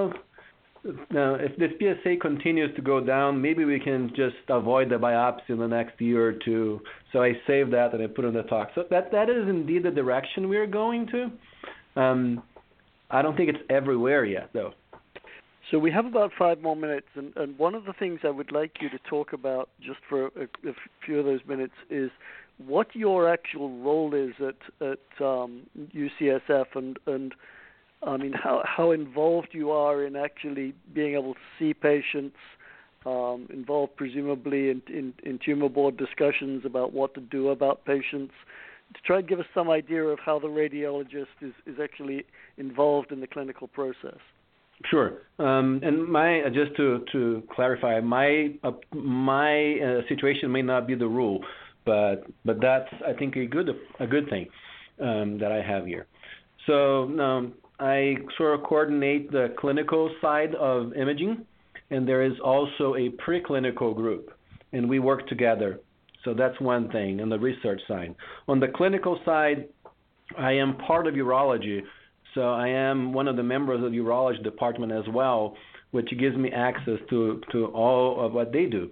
now if this P S A continues to go down, maybe we can just avoid the biopsy in the next year or two. So I saved that and I put it in the talk. So that, that is indeed the direction we are going to. Um, I don't think it's everywhere yet, though. So we have about five more minutes, and, and one of the things I would like you to talk about just for a, a few of those minutes is what your actual role is at, at um, U C S F, and, and I mean how, how involved you are in actually being able to see patients, um, involved presumably in, in, in tumor board discussions about what to do about patients, to try and give us some idea of how the radiologist is, is actually involved in the clinical process. Sure. Um, and my uh, just to, to clarify, my uh, my uh, situation may not be the rule, but but that's I think a good a good thing um, that I have here. So um, I sort of coordinate the clinical side of imaging, and there is also a preclinical group, and we work together. So that's one thing on the research side. On the clinical side, I am part of urology. So I am one of the members of the urology department as well, which gives me access to, to all of what they do.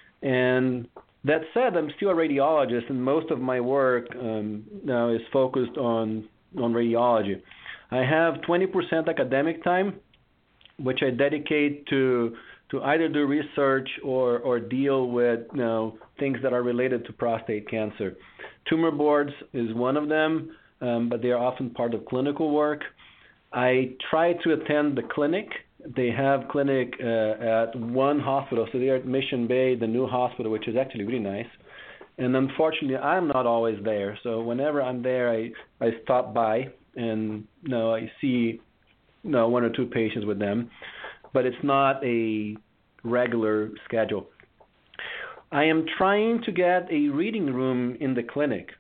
And that said, I'm still a radiologist, and most of my work um, now is focused on, on radiology. I have twenty percent academic time, which I dedicate to to either do research or, or deal with you know, things that are related to prostate cancer. Tumor boards is one of them. Um, but they are often part of clinical work. I try to attend the clinic. They have clinic uh, at one hospital, so they are at Mission Bay, the new hospital, which is actually really nice. And unfortunately, I'm not always there. So whenever I'm there, I, I stop by and you know, I see you know, one or two patients with them, but it's not a regular schedule. I am trying to get a reading room in the clinic,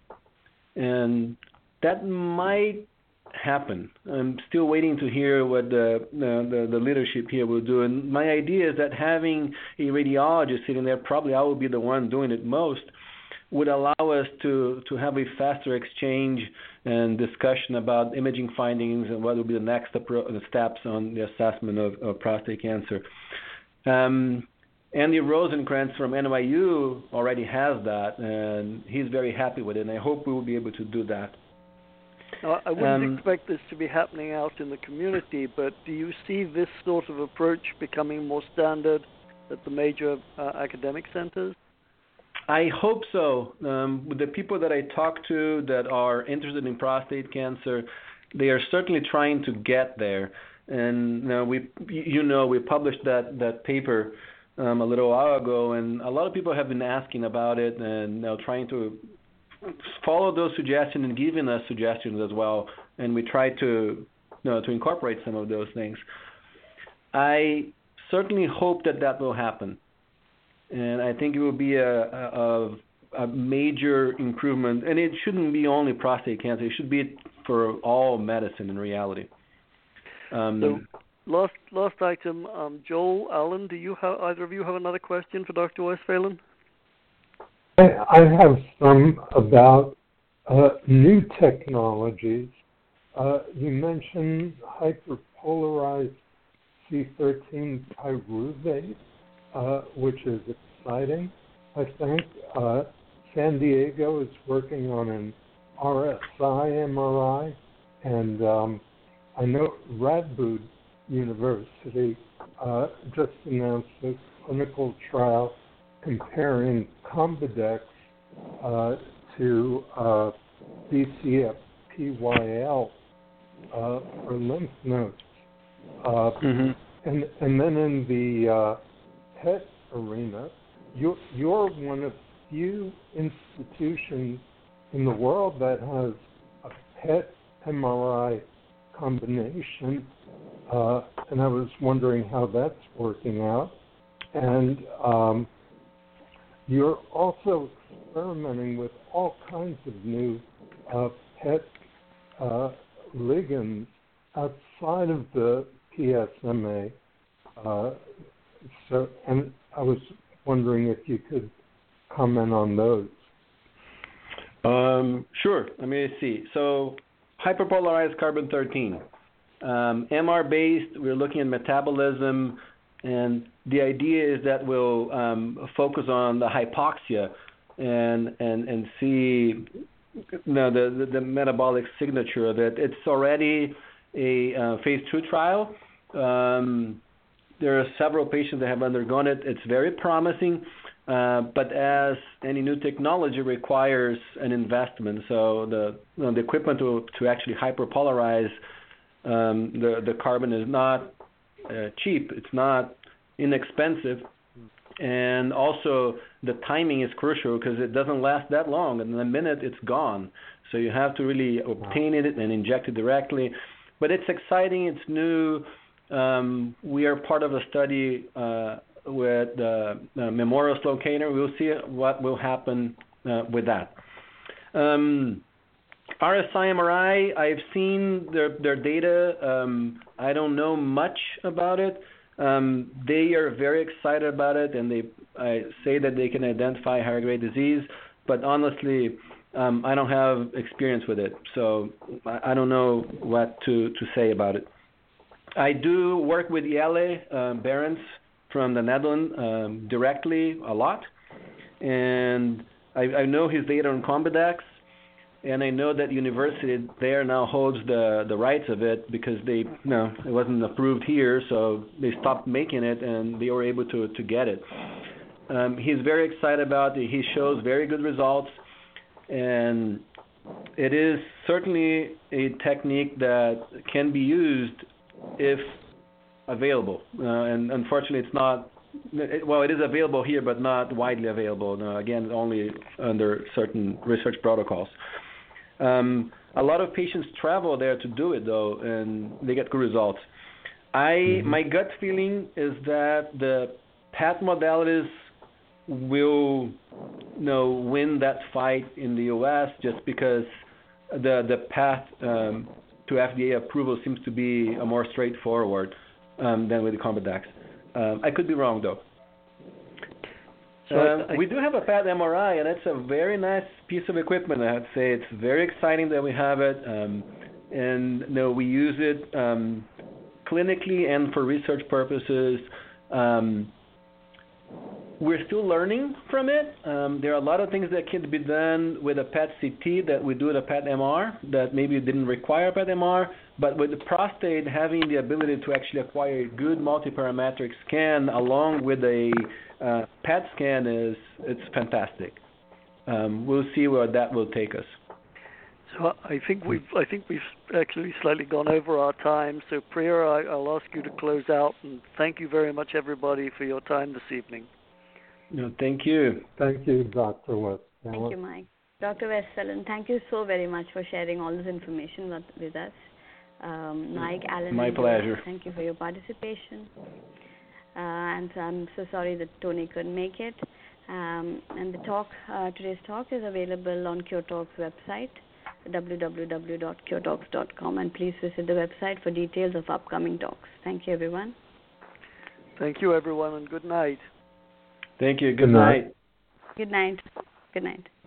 and that might happen. I'm still waiting to hear what the, uh, the the leadership here will do. And my idea is that having a radiologist sitting there, probably I will be the one doing it most, would allow us to, to have a faster exchange and discussion about imaging findings and what will be the next steps on the assessment of, of prostate cancer. Um, Andy Rosenkrantz from N Y U already has that, and he's very happy with it, and I hope we will be able to do that. Now, I wouldn't um, expect this to be happening out in the community, but do you see this sort of approach becoming more standard at the major uh, academic centers? I hope so. Um, with the people that I talk to that are interested in prostate cancer, they are certainly trying to get there. And you know, we, you know, we published that, that paper um, a little while ago, and a lot of people have been asking about it and you know, trying to follow those suggestions and giving us suggestions as well, and we try to you know, to incorporate some of those things. I certainly hope that that will happen, and I think it will be a, a, a major improvement, and it shouldn't be only prostate cancer. It should be for all medicine in reality. Um, so last last item, um, Joel, Alan, do you have, either of you have another question for Doctor Weisfehlen? I have some about uh, new technologies. Uh, you mentioned hyperpolarized C thirteen pyruvate, uh, which is exciting. I think uh, San Diego is working on an R S I M R I, and um, I know Radboud University uh, just announced a clinical trial comparing Combidex uh, to uh, B C F P Y L uh, for lymph nodes. Uh, mm-hmm. and, and then in the uh, P E T arena, you're, you're one of few institutions in the world that has a P E T M R I combination, uh, and I was wondering how that's working out. And um, you're also experimenting with all kinds of new uh, P E T uh, ligands outside of the P S M A. Uh, so, and I was wondering if you could comment on those. Um, sure. Let me see. So, hyperpolarized carbon thirteen. Um, M R-based, we're looking at metabolism, and the idea is that we'll um, focus on the hypoxia and and and see you know, the, the the metabolic signature of it. It's already a uh, phase two trial. Um, there are several patients that have undergone it. It's very promising, uh, but as any new technology requires an investment, so the you know, the equipment to to actually hyperpolarize um, the the carbon is not uh, cheap. It's not inexpensive, And also the timing is crucial because it doesn't last that long. And in a minute, it's gone. So you have to really obtain it and inject it directly. But it's exciting. It's new. Um, we are part of a study uh, with the uh, Memorial Sloan Kettering. We'll see what will happen uh, with that. Um, R S I M R I, I've seen their, their data. Um, I don't know much about it. Um, they are very excited about it, and they I say that they can identify higher grade disease. But honestly, um, I don't have experience with it, so I, I don't know what to, to say about it. I do work with Jelle uh, Barents from the Netherlands um, directly a lot, and I, I know his data on Combidex. And I know that university there now holds the, the rights of it because they, you know, it wasn't approved here, so they stopped making it and they were able to, to get it. Um, he's very excited about it. He shows very good results, and it is certainly a technique that can be used if available. Uh, and unfortunately, it's not. It, well, it is available here, but not widely available. No, again, only under certain research protocols. Um, a lot of patients travel there to do it, though, and they get good results. I mm-hmm. My gut feeling is that the P E T modalities will, you know, win that fight in the U S just because the the path um, to F D A approval seems to be a more straightforward um, than with the Combidex. Um, I could be wrong, though. So um, I, I, we do have a P E T M R I, and it's a very nice piece of equipment, I have to say. It's very exciting that we have it, um, and you know, we use it um, clinically and for research purposes. Um, we're still learning from it. Um, there are a lot of things that can be done with a P E T C T that we do with a P E T M R that maybe didn't require a P E T M R, but with the prostate having the ability to actually acquire a good multiparametric scan along with a uh, P E T scan is it's fantastic. Um, we'll see where that will take us. So I think we've I think we've actually slightly gone over our time. So Priya, I, I'll ask you to close out, and thank you very much, everybody, for your time this evening. No, thank you. Thank you, Doctor West. Thank you, Mike. Doctor Westphalen, thank you so very much for sharing all this information with, with us. Um, Mike, Alan, my pleasure. Thank you for your participation. Uh, and I'm so sorry that Tony couldn't make it. Um, and the talk, uh, today's talk is available on CureTalk's website, w w w dot cure talks dot com, and please visit the website for details of upcoming talks. Thank you, everyone. Thank you, everyone, and good night. Thank you. Good, good night. night. Good night. Good night.